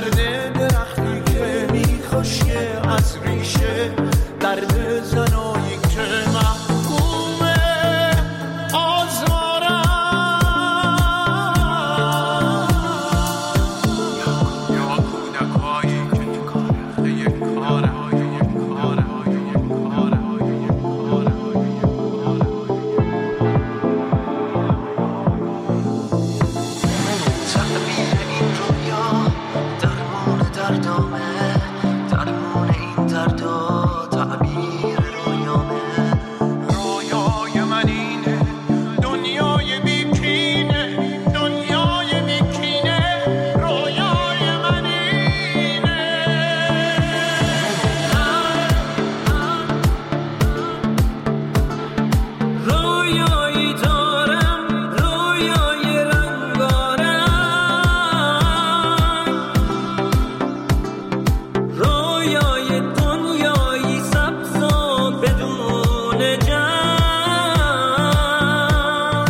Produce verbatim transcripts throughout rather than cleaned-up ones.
درد درختی که میخوشه از ریشه، درد زنایی که محکومه آزارم. یا کودکایی که تو کاره یک کاره یک کاره یک کاره یک کاره. تعبیر این رویا درمون دردامه، درمون این دردا تعبیر رویامه. رویای من اینه دنیای بیکینه، دنیای بیکینه رویای من اینه. رویایی دارم رویای رنگارنگ، رویای دنیایی سبز و بدون جنگ.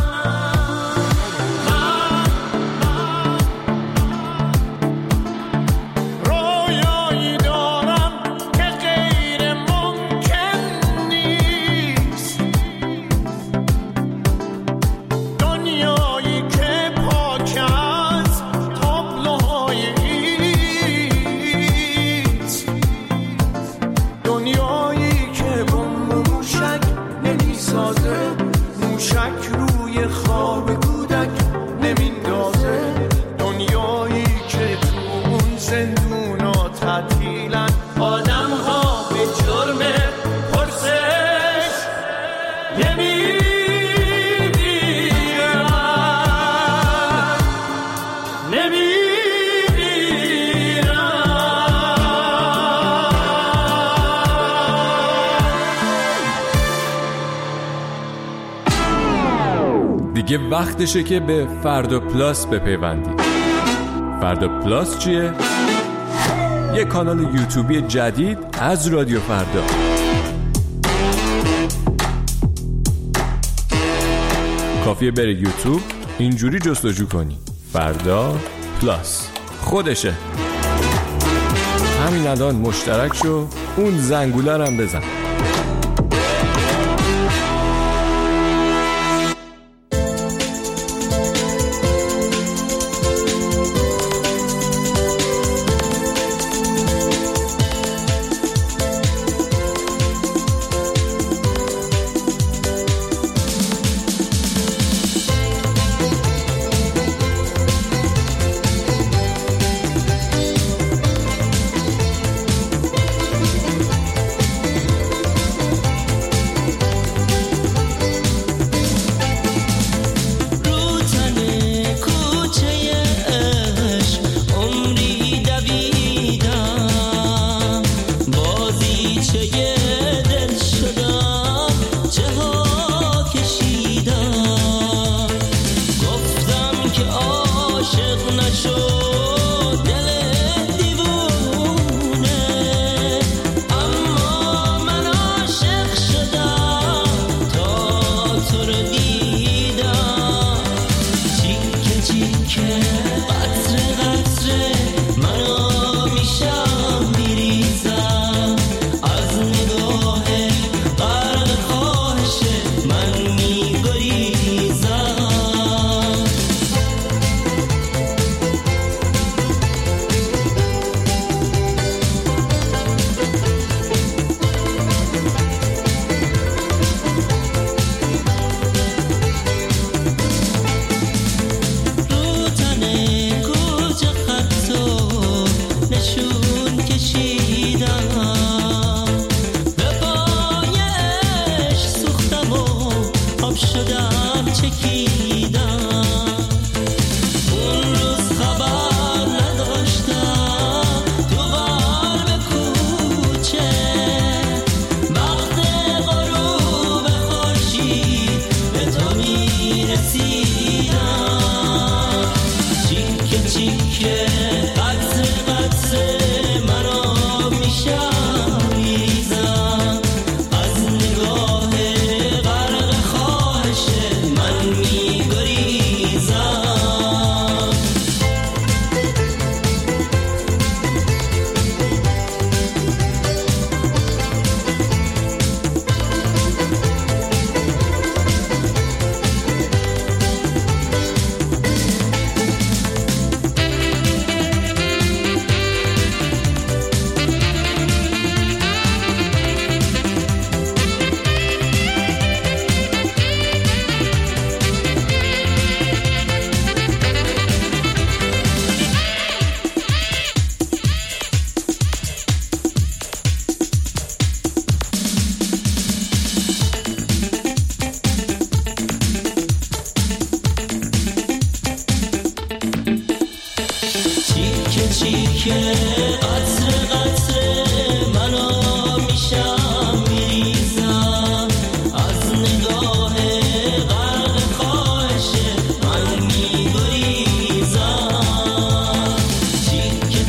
رویایی دارم که غیر ممکن نیست، دنیایی که پاک از تابلوهای ایست، دنیایی که بمب موشک نمیسازه، موشک روی خواب کودک نمیندازه، دنیایی که تو اون زندونا تعطیلن آدم ها به جرم پرسش نمیمیرن، نمیمیرن. دیگه وقتشه که به فردا پلاس بپیوندید. فردا پلاس چیه؟ یه کانال یوتیوبی جدید از رادیو فردا. کافیه بری یوتیوب اینجوری جستجو کنی فردا پلاس، خودشه. همین الان مشترک شو، اون زنگوله رو هم بزن. چیکه قطره قطره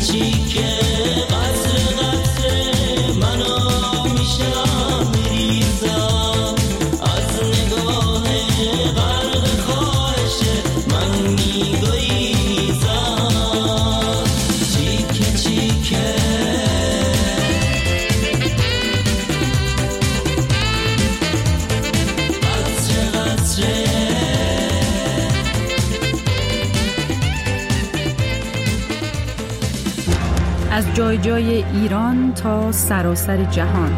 از جای جای ایران تا سراسر جهان.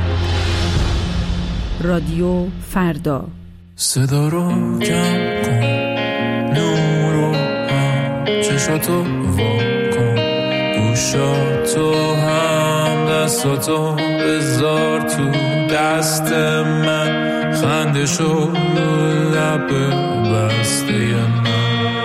رادیو فردا. صدا رو کم کن، نور رو هم، چشاتو وا کن، گوشاتو هم، دستاتو بذار تو دست من، خندشو لب بسته من.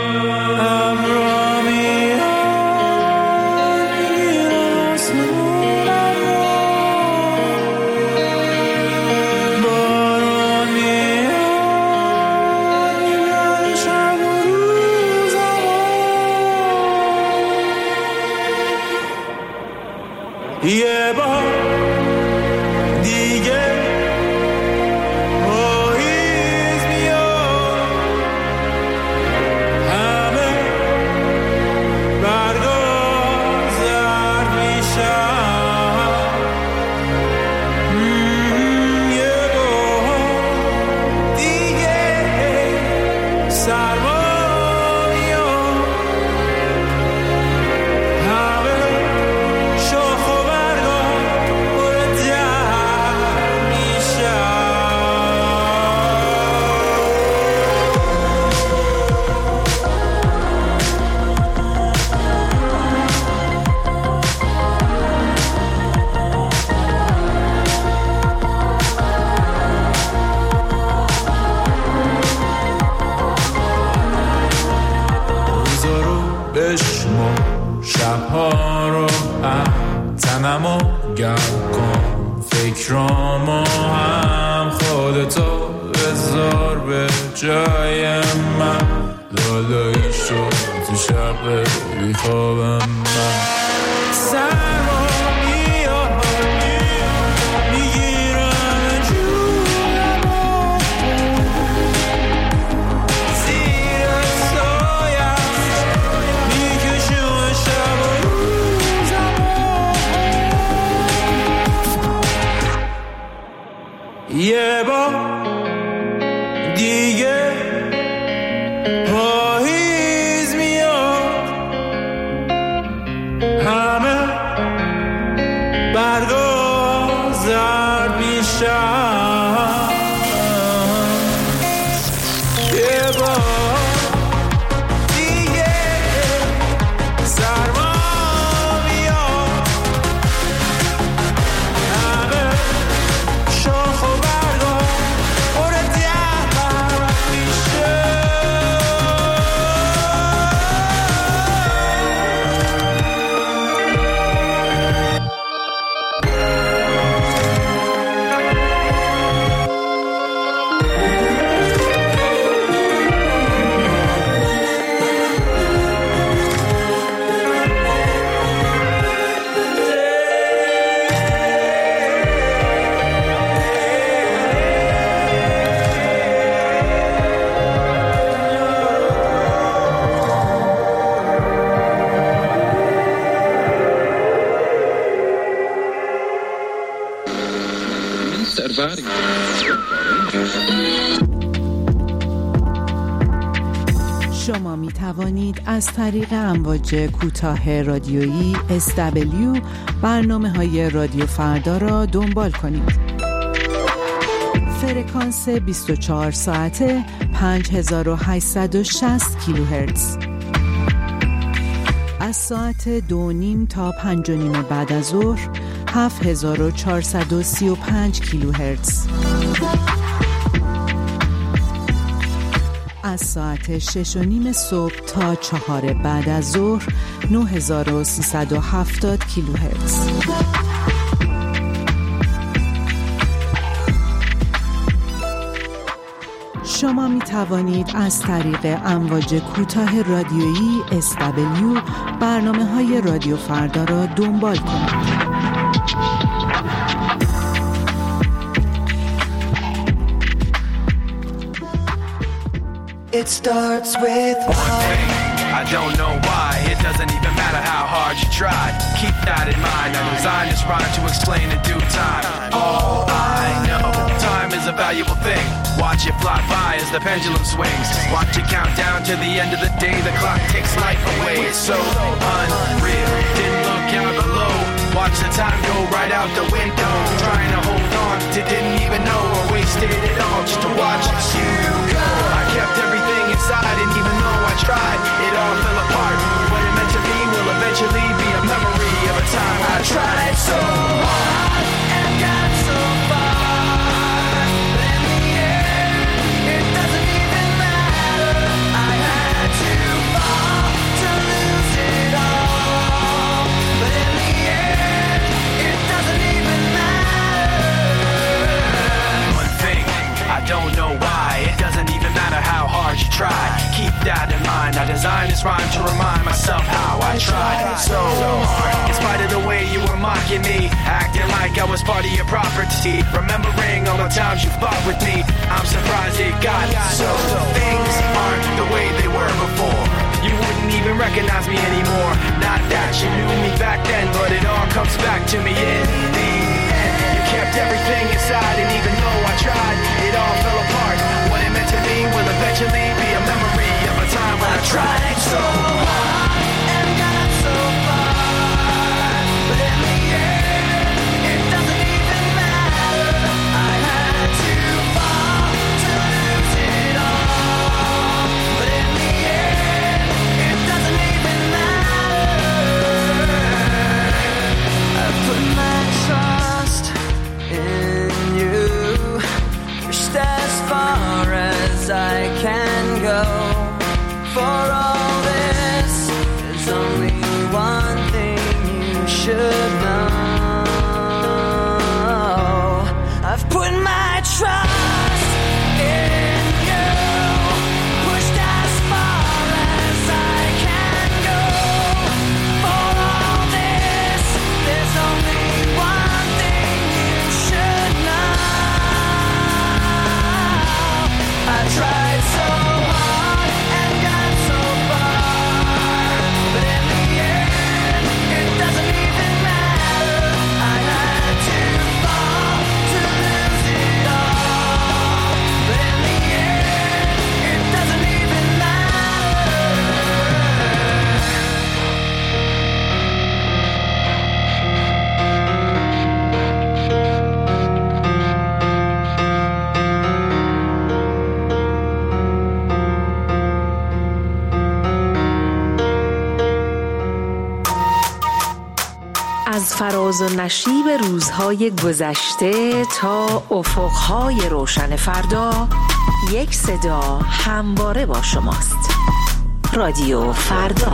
یه بار دیگه پاییز میاد، همه برگا زرد میشن. یه بار دیگه سرما میاد، همه شاخ بشمو شبها رو هم، تنمو گرم کن، فکرامو هم، خودتو بذار به جای من، لالایی شد تو شب بیخوابم من. سرما میاد میگیرم جونمو، زیر سایم میکشم شب و روزمو. یه بار دیگه پاییز میاد، همه برگا زرد میشن. یه بار دیگه سرما میاد، همه شاخ و برگا پر درد میشه. شما می توانید از طریق امواج کوتاه رادیویی اس دبلیو برنامه های رادیو فردا را دنبال کنید. فرکانس بیست و چهار ساعته پنج هزار و هشتصد و شصت کیلوهرتز. از ساعت دو نیم تا پنج و نیم بعد از ظهر هفت هزار و چهارصد و سی و پنج کیلوهرتز. از ساعت شش و نیم صبح تا چهار بعد از ظهر نه هزار و سیصد و هفتاد کیلوهرتز. شما می توانید از طریق امواج کوتاه رادیویی اس دبلیو برنامه های رادیو فردا را دنبال کنید. It starts with one thing. I don't know why. It doesn't even matter how hard you tried. Keep that in mind. I designed this rhyme to explain in due time. All I know, time is a valuable thing. Watch it fly by as the pendulum swings. Watch it count down to the end of the day. The clock takes life away. It's so unreal. Didn't look out below. Watch the time go right out the window. Trying to hold on to didn't even know or wasted it all just to watch you go. I kept everything inside and even though I tried, it all fell apart. What it meant to be will eventually be a memory of a time I tried so hard and got so far. But in the end, it doesn't even matter. I had to fall to lose it all. But in the end, it doesn't even matter. One thing, I don't know why. It doesn't even matter how hard you try. Keep that in mind. I designed this rhyme to remind myself how I tried so hard. In spite of the way you were mocking me, acting like I was part of your property, remembering all the times you fought with me, I'm surprised it got so. Things aren't the way they were before. You wouldn't even recognize me anymore. Not that you knew me back then, but it all comes back to me in the end. You kept everything inside, and even though I tried, it all fell apart. What it meant to me will eventually be a memory of a time when I tried so hard and got so far. But in the end, it doesn't even matter. I had to fall to lose it all. But in the end, it doesn't even matter. I put my trust in you. Pushed as far as I can go. For all this, there's only one thing you should know. I've put my trust in you. Pushed as far as I can go. For all this, there's only one thing you should know. I tried so hard and got so far, but in the end, it doesn't even matter. I had to fall to lose it all, but in the end, it doesn't even از فراز و نشیب روزهای گذشته تا افقهای روشن فردا، یک صدا همواره با شماست. رادیو فردا.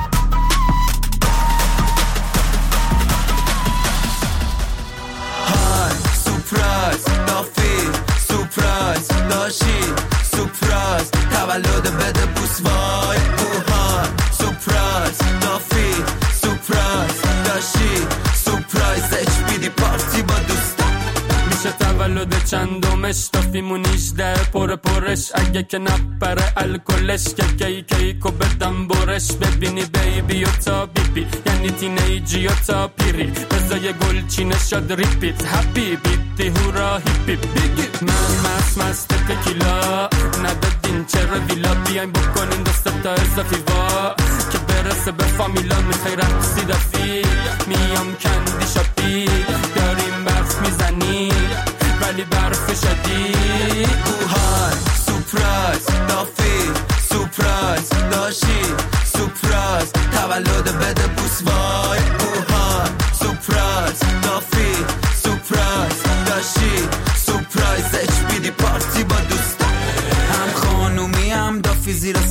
های سورپرایز دافی سورپرایز داشی سورپرایز تولد بده بوس وای اوهای سورپرایز دافی سورپرایز داشی سورپرایز اچ بی دی پارتی با دوستا میشه تولد چندمش دافیمون هجده پر پرش اگه که نپره الکلش که کی کیکو بدم برش ببینی بیبی و تا بیبی یعنی تینیجی و تا پیری بزای گل چینه شد ریپیت هپی بیتی هورا هیپی بیگی من مست مست تکیلا ندادین چرا ویلا بیاین بکنین دست تا اضافی وا که برسه به فامیلا میخوای رقصی دافی میام کندی شاپی داریم برف میزنی ولی برف شدی اوهای سورپرایز دافی سورپرایز داشی سورپرایز تولد بده بوس وای اوهای سورپرایز دافی سورپرایز داشی سورپرایز اچ بی دی پارتی با دوستا هم خانومی هم دافی زیر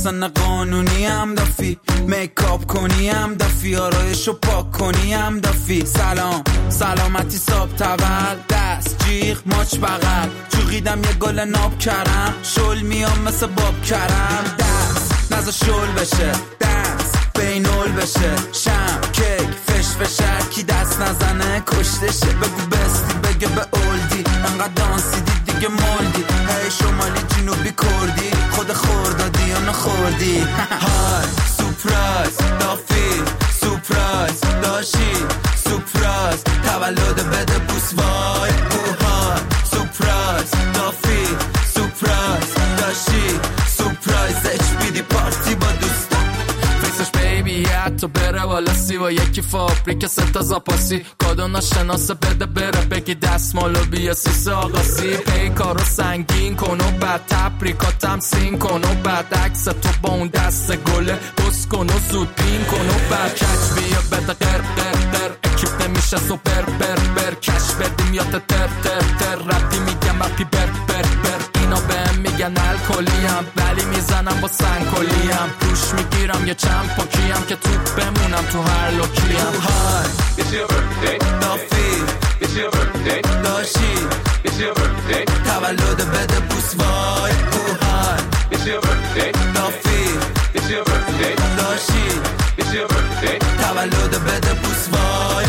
اصلا قانونی هم دافی، میکاپ کنی هم دافی، آرایشو پاک کنی هم دافی. سلام سلامتی صاحب تول، دست جیغ ماچ بغل، چوغیدم یه گل ناب کرم، شل میام مثل باب کرم. دست نزا شل بشه، دست بینول بشه، شم کیک فش فشر، کی دست نزنه کشتشه. بگو بستی بگه به اولدی، انقدر دانسی دی دیگه مالدی. هی شمالی جنوبی کردی، خود خوردادی یا نخوردی. های سپرایز دافی، سپرایز داشی، سپرایز تولد بده بوس وای. های سپرایز دافی، سپرایز داشی، سپرایز اچ پی دی پارتی با دوستا. فیسش بیبی حتی بره والا سی و یکی فابریک ستا زاپاسی، کادو ناشناسه بده بره بگی دستمالو بیا سیسه آقاسی. پی کارو سنگین کن و بعد تبریکاتم سین کن و بعد عکس تو با اون دست گله بس کن و زود بین کن و بعد کچ بیا بده قر قر قر، اکیپ نمیشه سوپر بر بر، کش بدیم یا تر تر تر، رپی میگم رپی بر بر بر. اینا بهم میگن الکلیم ولی میزنم با سنگکلیم، روش میگیرم یه چند پاکیم که توپ بمونم تو هر لوکیم. های It's your birthday دافی، It's your birthday داشی، It's your birthday تولد بده بوس وای. های It's your birthday دافی، It's your birthday داشی، It's your birthday تولد بده بوس وای.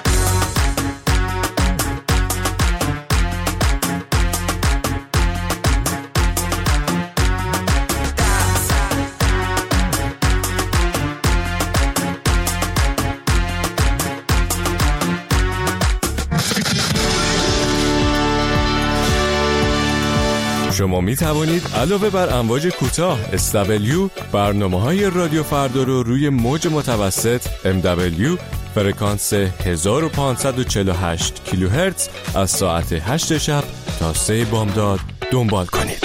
شما می توانید علاوه بر امواج کوتاه اس دبلیو برنامه‌های رادیو فردا رو روی موج متوسط ام دبلیو فرکانس هزار و پانصد و چهل و هشت کیلوهرتز از ساعت هشت شب تا سه بامداد دنبال کنید.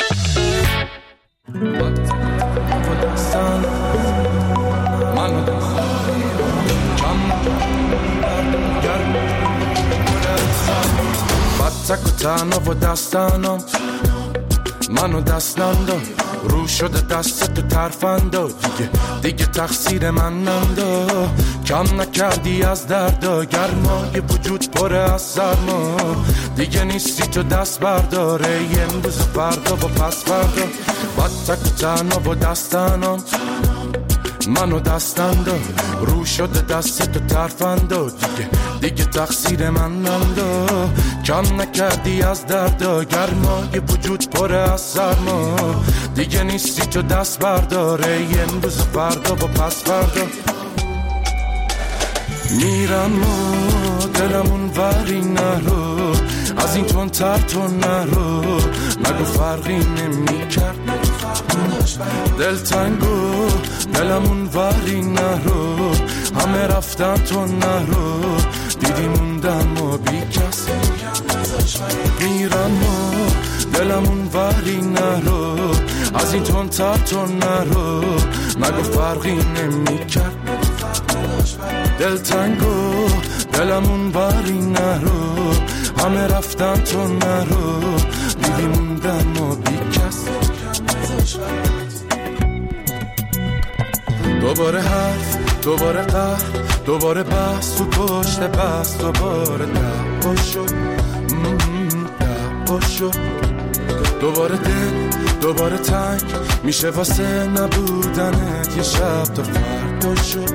تک و تنها و دستانم منو دست ننداز، رو شده دست تو ترفندا، دیگه دیگه تقصیر من نندا. کم نکردی از دردا، گرمای وجود پره از سرما، دیگه نیستی تو دست برداره، امروز و فردا و پس فردا. بعد تک و تنها و دستانم منو دست ننداز، رو شده دست تو ترفندا، دیگه دیگه تقصیر من نندا. کم نکردی از دردا، گرمای وجود پره از سرما، دیگه نیستی تو دست برداره، امروز و فردا و پس فردا. میرم و دلمون وری نرو، از این تون تر تو نرو، مگو فرقی نمی کرد دل تنگو، دلمون وری نرو، همه رفتن تو نرو، دیدی موندم و بی کس. میرم و دلمون وری نرو، از این تون تر تو نرو، مگو فرقی نمی کرد دل تنگو، دلمون وری نرو، همه رفتن تو نرو، دیدی موندم و بی کس. دوباره حرف، دوباره قهر، دوباره بحث تو پشت بحث، دوباره دعوا شد دعوا شد. دوباره دل، دوباره تنگ میشه واسه نبودنت، یه شب تا فردا شد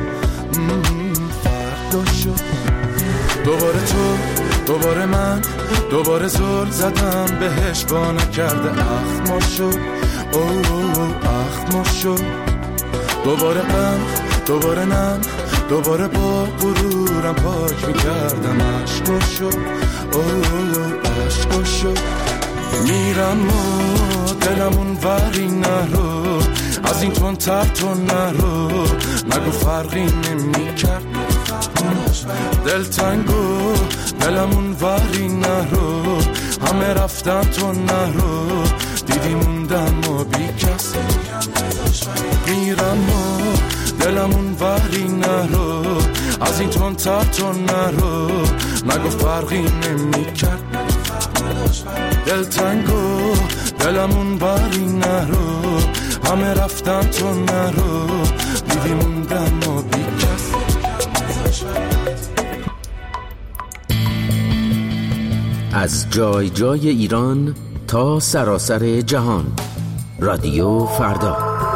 فردا شد. دوباره تو، دوباره من، دوباره زل زدم بهش با نکرده اخما شد اوه اخما شد. دوباره غم، دوباره نم، دوباره با غرورم پاک میکردم عشقا شد اوه عشقا شد. میرم و دلمون وری نرو، از این تون تر تو نرو، مگو فرقی نمی کرد دل تنگو، دلمون وری نرو، همه رفتن تو نرو، دیدی موندم و بی کس. میرم و دلمون وری نرو، از این تون تر تو نرو، مگو فرقی نمی کرد دل تنگو، دلمون وری نرو، همه رفتن تو نرو، دیدی موندم و بی کس. از جای جای ایران تا سراسر جهان، رادیو فردا.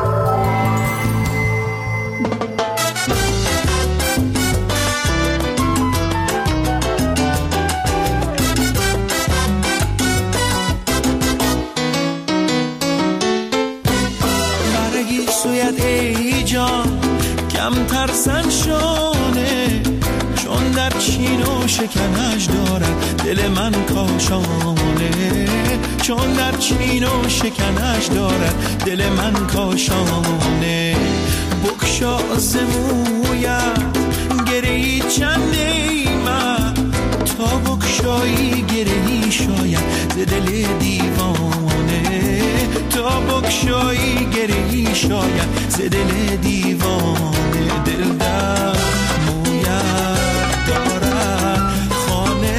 برگی سویت ای جان کم ترسن شانه، چون در چین و شکنش دارد دل من کاشانه، چون در چین و شکنش دارد دل من کاشانه. بکشا زمویت گرهی چند ایمت، تا بکشایی گرهی شاید ز دل دیوانه، تا بکشایی گرهی شاید ز دل دیوانه. دل در مویت دارد خانه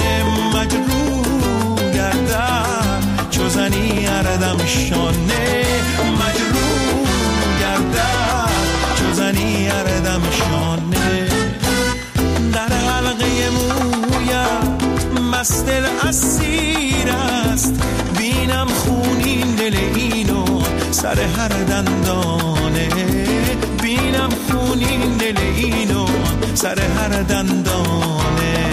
مجروح گردد، چو زنی اردم شانه مجروح گردد، چو زنی اردم شانه. در حلقه مویت مست اسیر است، بینم خونین دل اینو سر هر دندانه، بینم خونین دل اینو سر هر دندانه.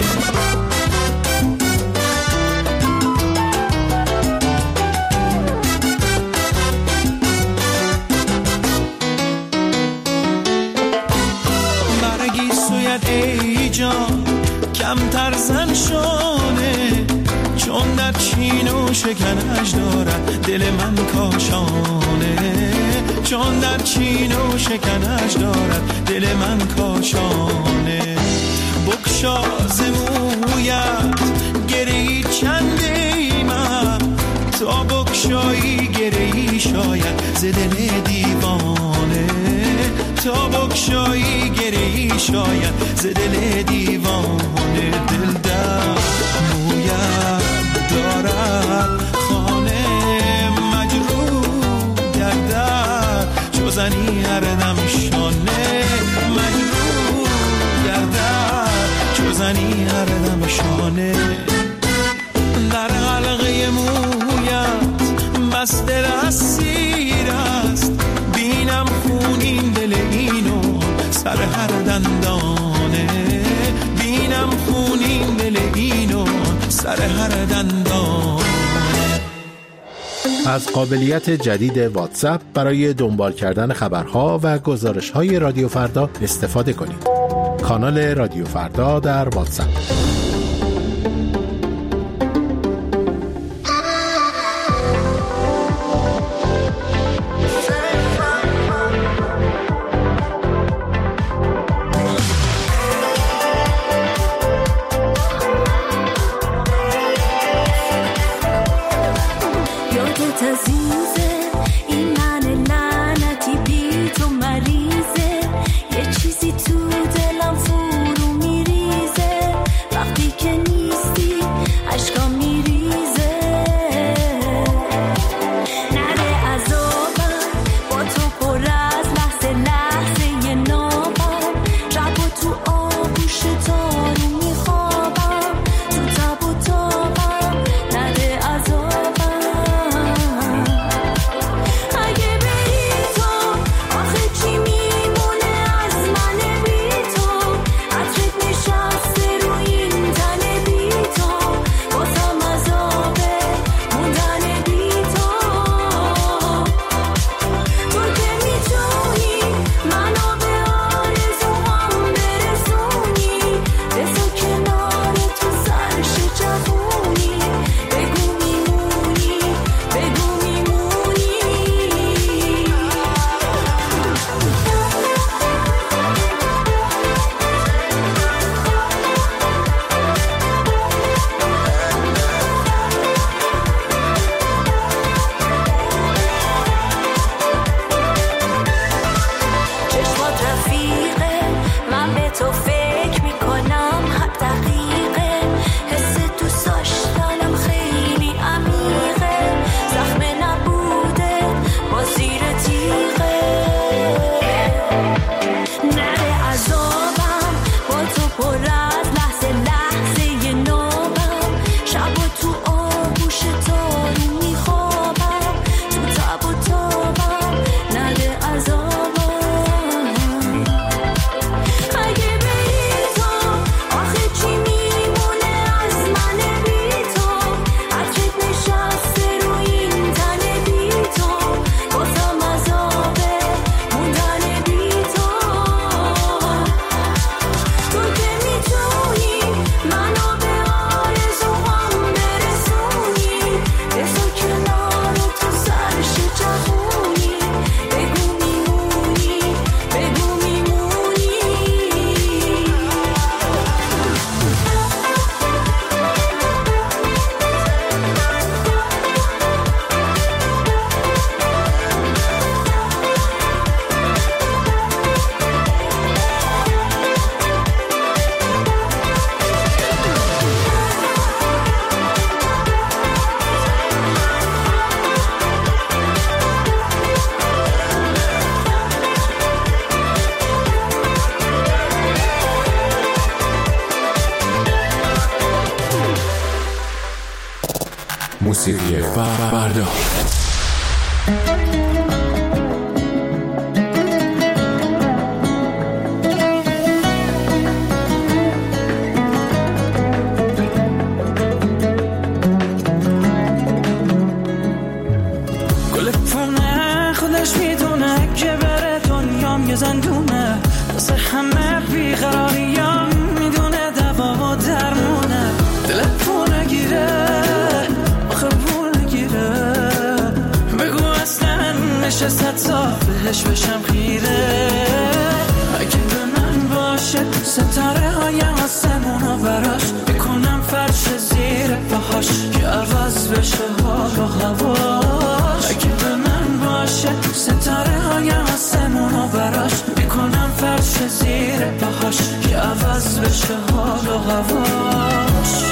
برگی سویت ای جان کم ترزن شانه، چون در چین و شکنش دارد دل من کاشانه، چون در چین و شکنش دارد دل من کاشانه. بکشا زمویت گرهی چند ایمت، تا بکشایی گرهی شاید ز دل دیوانه، تا بکشایی گرهی شاید ز دل دیوانه. دل در مویت دارد خانه مجروح گردد، چو زنی اردم شانه مجروح گردد، چو زنی اردم شانه. در حلقه مویت مست اسیر است، بینم خونین دل اینو سر هر دندانه، بینم خونین دل اینو سر هر دندانه. از قابلیت جدید واتساپ برای دنبال کردن خبرها و گزارش‌های رادیو فردا استفاده کنید. کانال رادیو فردا در واتساپ. وقتی موسیقی فردا. گل پونه خودش میدونه که بره دنیام یه زندونه، واسه همه بیقراریام میدونه دوا و درمونه. دل پونه گیره آخه پونه گیره، بگو اصلا نشست تا بهش بشم خیره. اگه به من باشه ستاره های آسمونو براش بکنم فرش زیر پاهاش که عوض بشه حال و هواش. اگه به من باشه ستاره های آسمونو براش بکنم فرش زیر پاهاش که عوض بشه حال و هواش.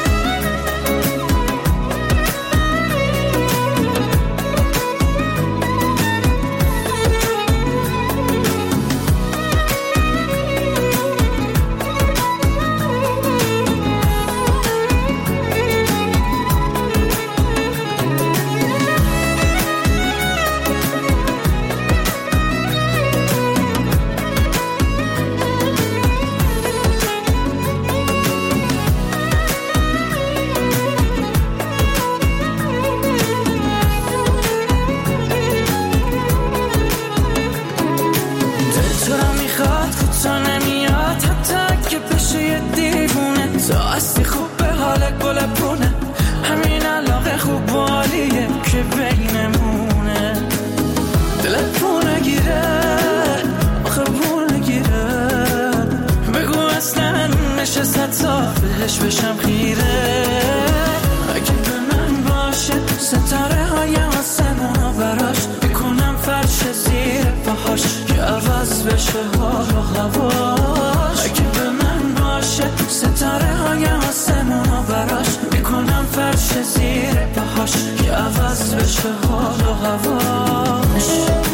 بهش بشم خیره. اگه به من باشه ستاره های آسمونو براش بکنم فرش زیر پاهاش که عوض بشه حال و هواش. اگه به من باشه ستاره های آسمونو براش بکنم فرش زیر پاهاش که عوض بشه حال و هواش.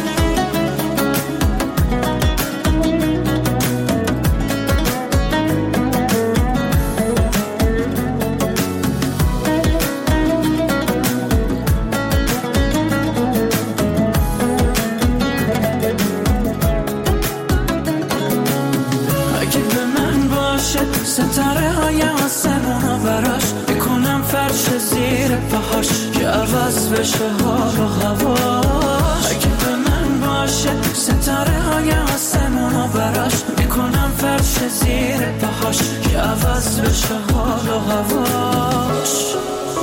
ستاره های آسمونو براش بکنم فرش زیر پاهاش که عوض بشه حال و هواش. اگه به من باشه ستاره های آسمونو براش بکنم فرش زیر پاهاش که عوض بشه حال و هواش.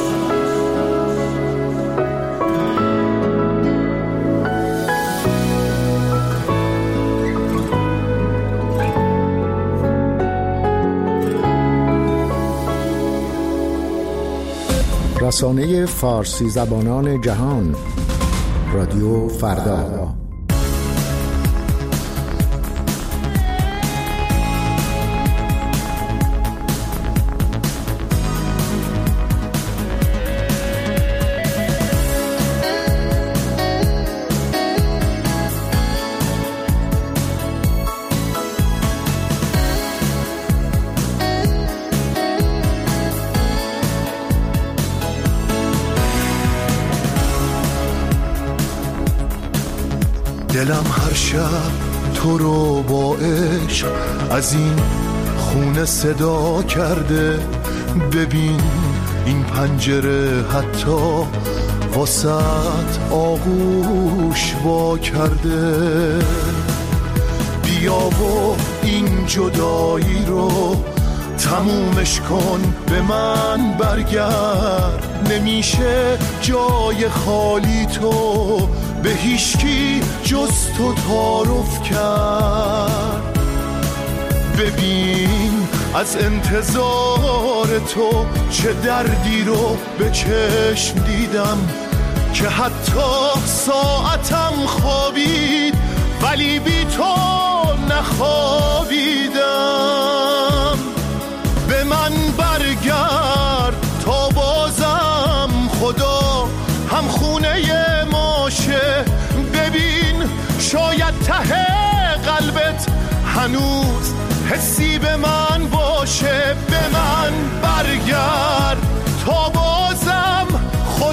رسانه فارسی زبانان جهان، رادیو فردا. دلم هر شب تو رو با عشق از این خونه صدا کرده. ببین این پنجره حتی واسط آغوش وا کرده. بیا و این جدایی رو تمومش کن، به من برگرد. نمیشه جای خالی تو به هیچکی جز تو تعارف کرد. ببین از انتظار تو چه دردی رو به چشم دیدم که حتی ساعتم خوابید ولی بی تو نخوابیدم. به من برگرد تا بازم خدا هم خونه ماشه. ببین شاید ته قلبت هنوز حسی به من باشه. به من برگرد تا بازم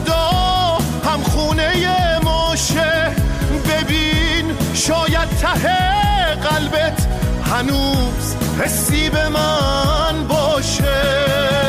ته قلبت هنوز حسی به من باشه.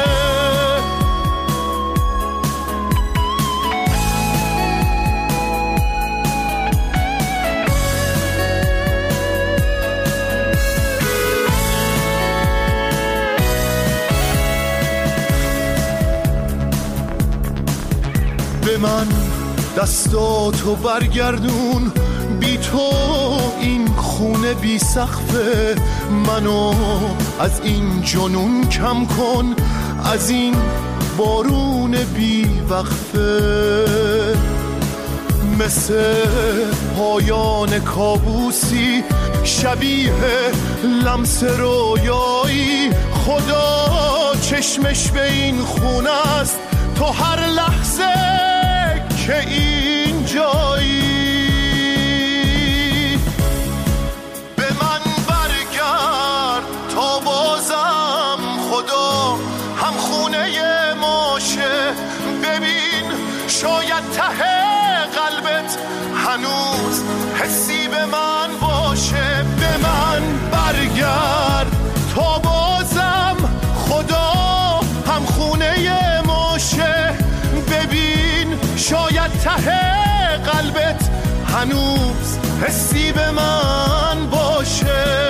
به من دستاتو برگردون، بی تو این خونه بی سقفه، منو از این جنون کم کن، از این بارون بی وقفه. مثل پایان کابوسی شبیه لمس رویایی، خدا چشمش به این خونه است تو هر لحظه که این جایی. به من برگرد تا بازم خدا هم خونه ماشه، ببین شاید ته قلبت هنوز حسی به من باشه. به من برگرد تا بازم خدا هم خونه ماشه، ببین شاید ته قلبت هنوز حسی به من باشه.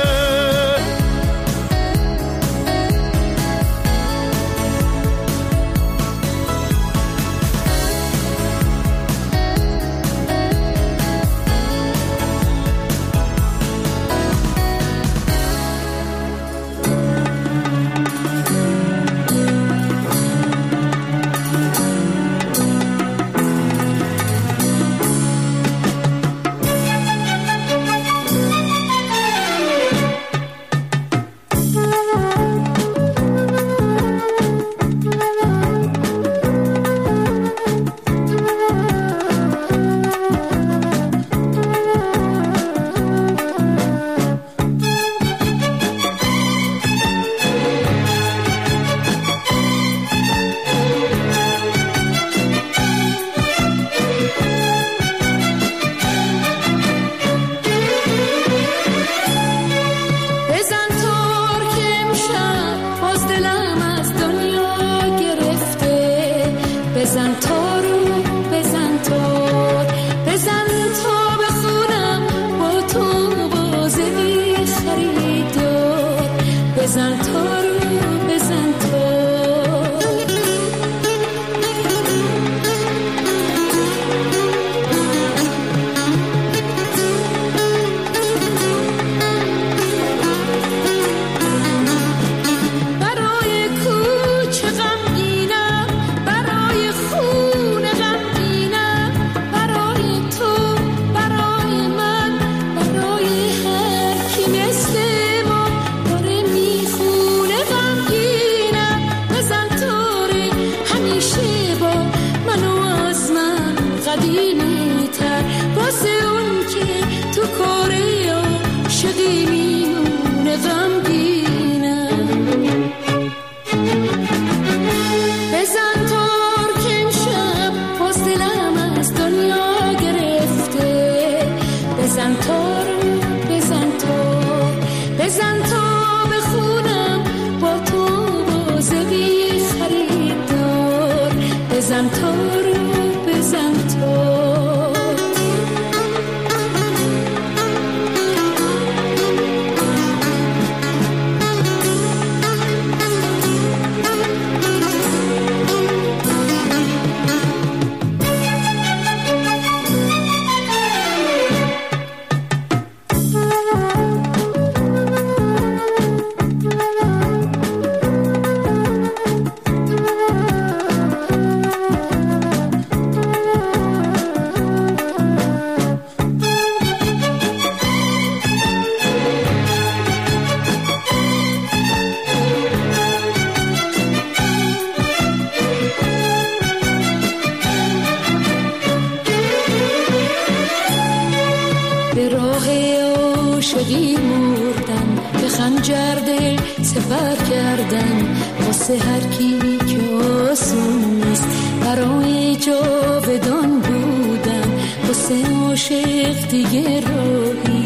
عاشقی مردم به خنجر دل سپر کردم واسه هر کی که آسون نیست برای جاودان بودم واسه عاشق دیگه راهی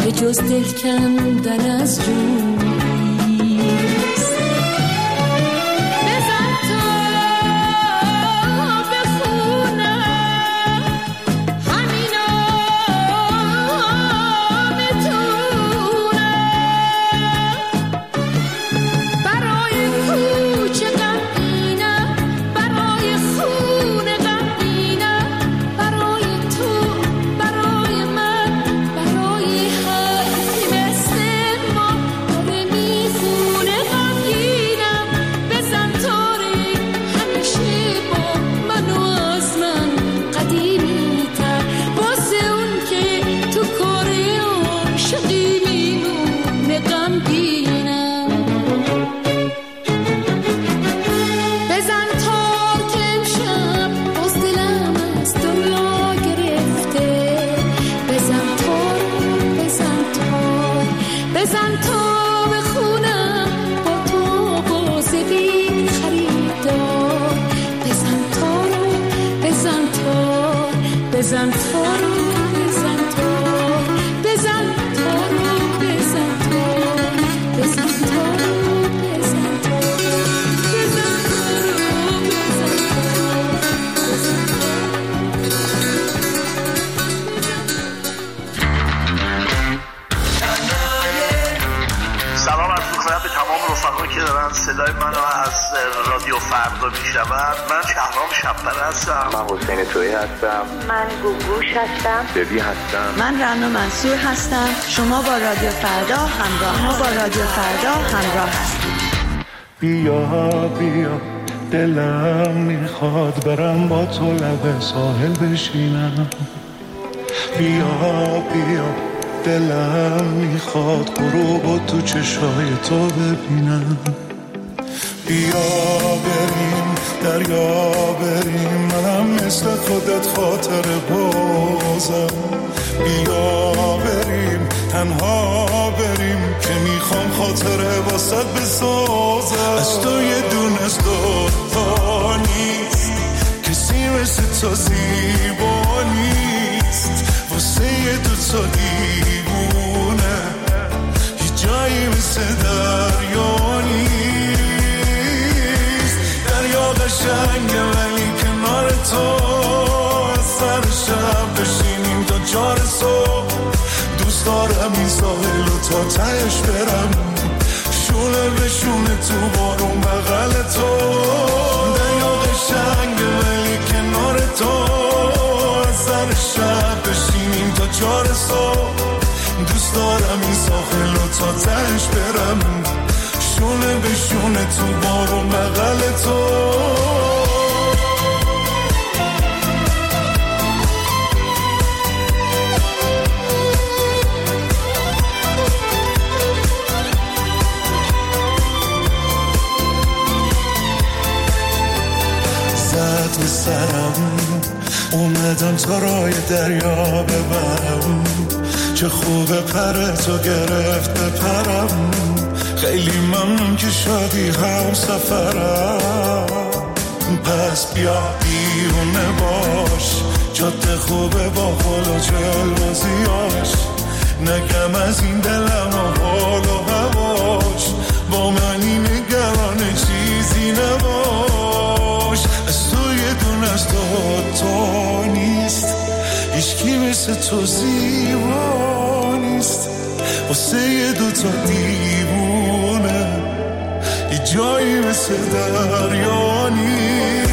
به جز دل کندن از جون بزن تارو بزن تارو بزن تارو بزن تارو بزن تارو بزن تارو بزن سلام عرض می‌کنم به تمام رفقا که دارن صدای منو از رادیو فردا میشنون. من شهرام شب‌پره هستم. من حسین تویی هستم. من گوگوش هستم. ببی هستم. من رنا منصور هستم. شما با رادیو فردا همراه ما با رادیو فردا همراه هستید. بیا بیا دلم میخواد برم با تو لب ساحل بشینم. بیا بیا دلم میخواد غروب تو چشای تو ببینم. بیا بریم دریا بریم منم مثل خودت خاطر بازم. بیا بریم تنها بریم که میخوام خاطر واسط بسازم. از تو یه دونه از دوتا نیست کسی مثل تو زیبا نیست. واسه یه دوتا دیوونه هیچ جایی مثل دریا نیست. دریا قشنگه ولی کنار تو از سر شب بشینیم تا چار صبح. دوست دارم این ساحل رو تا تهش برم شونه به شونه تو بارون بغل تو. دریا قشنگه ولی کنار تو از سر شب بشینیم تا چار صبح. دوست دارم این ساحل رو تا تهش برم شونه به شونه تو بارون بغل تو. زد به سرم اومدم تا رای دریا ببرم. چه خوبه پر تو گرفت بپرم. خیلی ممنون که شدی هم سفرم. پس بیا بیرونه باش جاده خوبه با خل و جلوزیاش. نگم از این دلم و حال و هواش با منی نگران چیزی نباش. از تو یه دونه از دوتا نیست هیچکی مثل تو زیبا نیست. واسه یه دوتا دیوونه یه جایی مثل دریا نیست.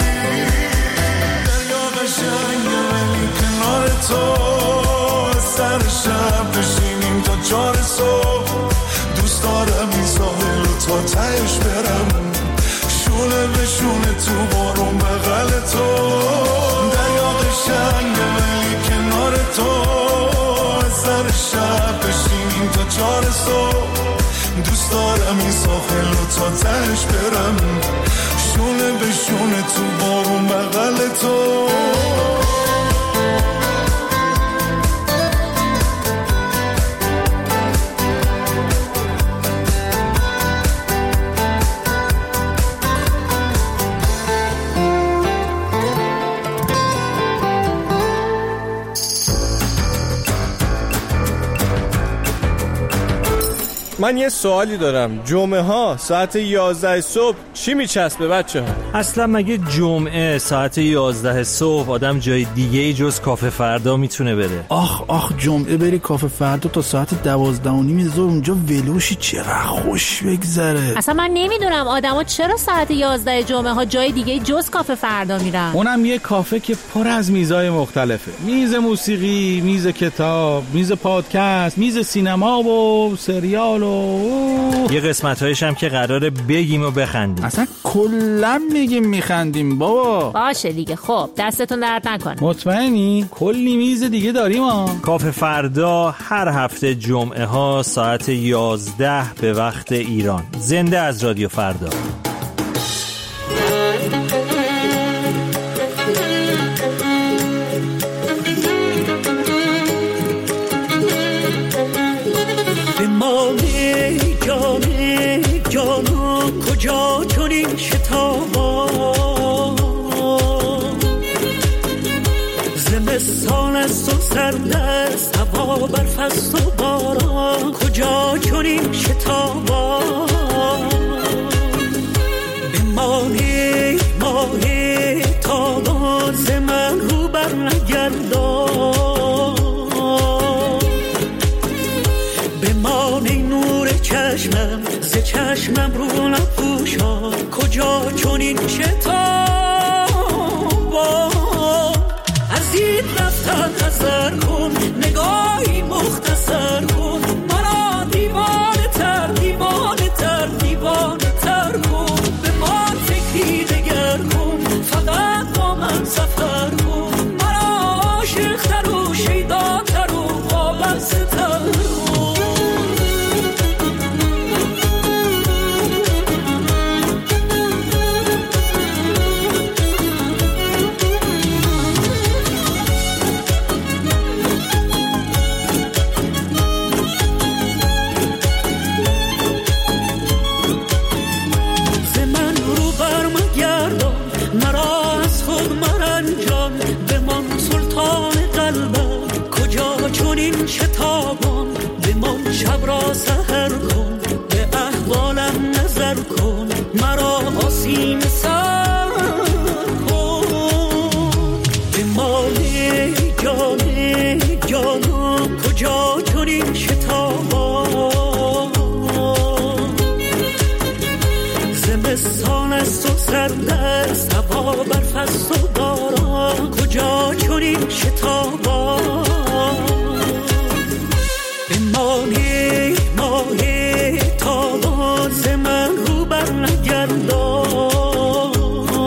دریا قشنگه ولی کنار تو از سر شب بشینیم تا چار صبح. دوست دارم این ساحل رو تا تهش برم شونه به شونه تو بارون بغل تو. دریا قشنگه ولی کنار تو از سر شب بشینیم تا چار صبح. دوست دارم این ساحل رو تا تهش برم شونه به شونه تو بارون بغل تو. من یه سوالی دارم. جمعه ها ساعت یازده صبح چی میچسبه بچه ها؟ اصلا مگه جمعه ساعت یازده صبح آدم جای دیگه جز کافه فردا میتونه بره؟ آخ آخ جمعه بری کافه فردا تا ساعت دوازده و نیم ظهر اونجا ولوشی چقدر خوش بگذره. اصلا من نمیدونم آدما چرا ساعت یازده جمعه ها جای دیگه جز کافه فردا میرن. اونم یه کافه که پر از میزای مختلفه. میز موسیقی، میز کتاب، میز پادکست، میز سینما و سریال و یه قسمت‌هایش هم که قراره بگیم و بخندیم. اصلا کلا میگیم میخندیم بابا. باشه دیگه. خب دستتون درد نکنه. مطمئنی؟ کلی میز دیگه داریم ها. کافه فردا هر هفته جمعه ها ساعت یازده به وقت ایران. زنده از رادیو فردا. جانه جانو کجا چنین شتابا زمستان است و سرد است هوا برف است و باران کجا چنین شتابا بمانی ماهی تابان ز من رو بر نگردان بمانی نور چشمم ز چشمم رو نپوشان کجا چنین شتابان از این رفتن نظر کن نگاهی مختصر کن مرا دیوانه تر دیوانه تر دیوانه تر کن به من فکری دگر کن فقط با من سفر کن مرا عاشق تر و شیدا تر و وابسته تر شتابان بمان شب را سحر کن به احوالم نظر کن مرا آسیم سر کن بمانی جانه جانم کجا چنین شتابان زمستان است و سرد است هوا برف است و باران کجا چنین شتابان ماهی ماهی تابان ز من رو بر نگردان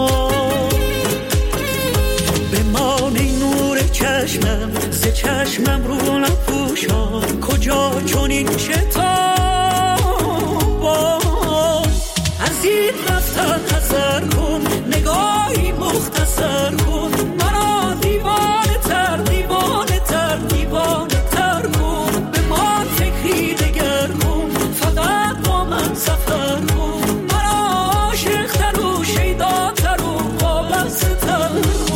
بمانی نور چشمم ز چشمم رو نپوشان کجا چنین شتابان از این رفتن نظر کن نگاهی مختصر کن مرا دیوانه تر دیوانه تر دیوانه تر کن فکری دگر کن فقط با من سفر کن مرا عاشق تر و شیدا تر و وابسته تر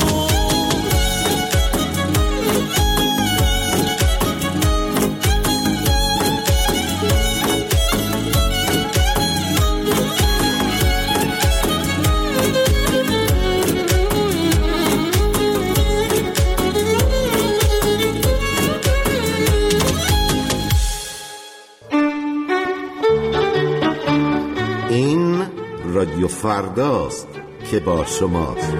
رادیو فرداست که با شماست.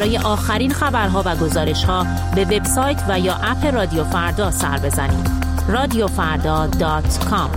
برای آخرین خبرها و گزارش‌ها به وبسایت و یا اپ رادیو فردا سر بزنید. رادیو فردا دات کام.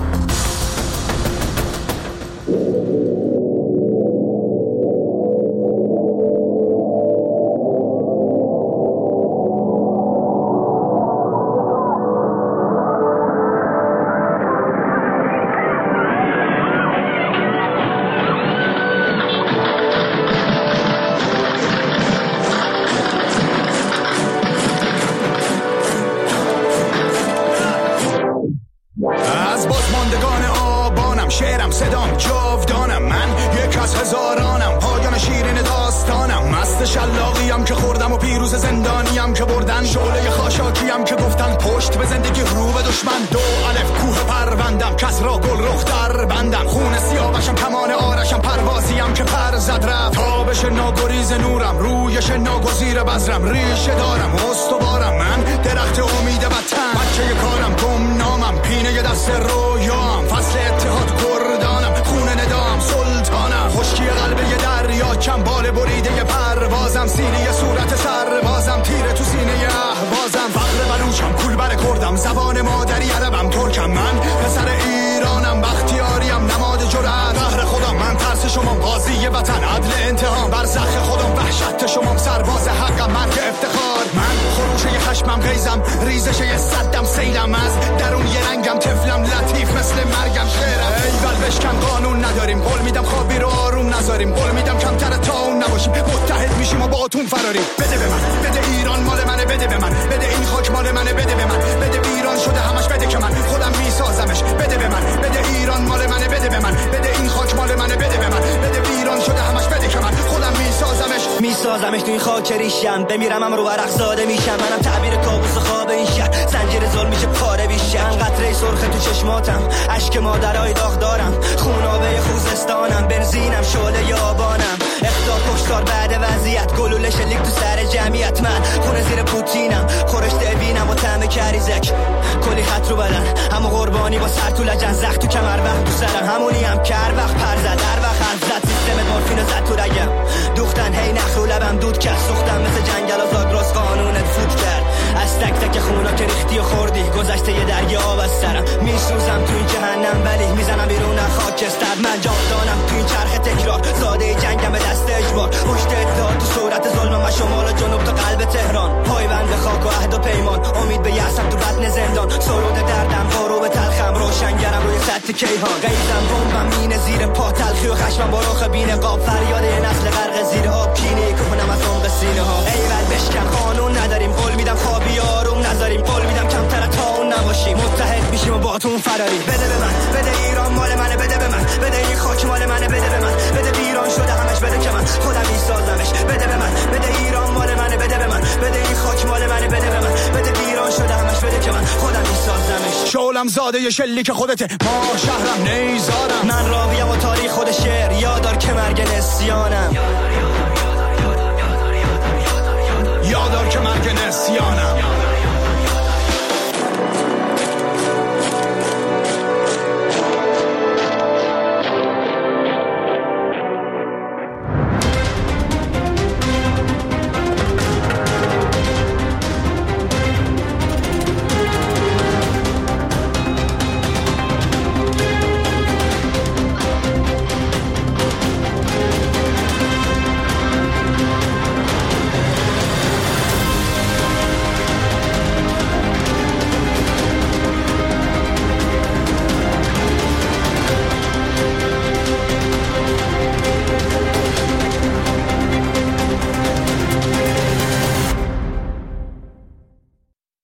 شلاقیم که خوردم و پیروز زندانیم که بردن، شعله خاشاکیم که گفتن پشت به زندگی رو به دشمن. دو الف کوه پروندم کس را گل رخ در بندم، خون سیاوشم کمان آرشم پروازیم که پر زد رفت. تابش ناگریز نورم رویش ناگزیر بذرم، ریشه دارم استوارم من درخت امید وطن. بچه کارم گم نامم پینه دست رویام، فصل اتحاد کردانم خونه ندام سلطانم. خشکی قلب یه دریا کم بال بریده پروازم، سینه صورت سربازم تیره تو سینه اهوازم. فقر بلوچم کول بر کردم زبان مادری عربم ترکم، من پسر ایرانم بختیاریم نماد جرأت. قهر خودم من ترس شما قاضی وطن عدل انتقام، برزخ خودم وحشت شما سرباز حقم مرگ افتخار. من خروشه خشمم غیزم ریزش صدم سیلم، از درون یه رنگم طفلم لطیف مثل مرگم شعرم. ایول بشکن قانون نداریم قول میدم خوابی رو آروم نذاریم، قول میدم کمتر تا اون نباشیم متحد میشیم و با اتون فراریم. بده به من بده ایران مال منه، بده به من بده این خاک مال منه، بده به من بده ایران شده همش بده که من خودم میسازمش. بده به من بده ایران مال منه، بده به من بده این خاک مال منه، بده به من بده ایران شده همش بده که من خودم میسازمش میسازمش تو این خاک ریشم. بمیرم هم رو ورق زاده میشم، منم تعبیر کابوس خواب این شهر، زنجیر ظلم میشه پاره بیشم. قطره سرخ تو چشماتم اشک مادرای داغ دارم، خونابه خوزستانم بنزینم شعله یابانم. اختار کشتار بعد وضعیت گلوله شلیک تو سر جمعیت، من خونه زیر پوتینم خورشت بینم و طعم کریزک کلی خط رو بدن، همو قربانی با سر تو لجن زخ تو کمر وقت تو سرم، همونی هم که هر وقت پر زد هر وقت حرف زد سیستم مورفین زد تو رگم. دوختن هی نخ رو لبم دود کرد، سوختم مثل جنگل و زاگرس قانونت فوت کرد. از تک تک خونا که ریختی و خوردی گذشته یه دریا آب از سرم، میسوزم تو این جهنم ولی میزنم بیرون خاکستر. من جاودانم تو این چرخ تکرار، زاده جنگم به دست اجبار، پشت اتحاد تو صورت ظلمم و شمال و جنوب تا قلب تهران. پایبند خاک و عهد و پیمان، امید به یأسم تو بطن زندان، سرود دردم غروب تلخم روشنگرم روی سطح کیهان. غیظم بمبم مینه زیر پا، تلخی و خشمم با رخ بین قاب، فریاد یه نسل غرق زیر آب، کینه که کنم از عمق سینه ها. ایول بشکن قانون نداریم قول میدم خوابی آروم نذاریم، قول میدم کمتر تا اون نباشیم متحد میشیم و با اتون فراری. بده به من بده ایران مال منه، بده به من بده این خاک مال منه، بده به من بده ایران شده همش بده که من خودم میسازمش. بده به من بده ایران مال منه، بده به من بده این خاک مال منه، بده به من بده ایران شده همش بده که من خودم میسازمش. شعلم زاده شلیک خودته ما شهرم نیزارم، من راویم و تاریخ خود شعر یادار که مرگ نسیانم، یادار که مرگ نسیانم.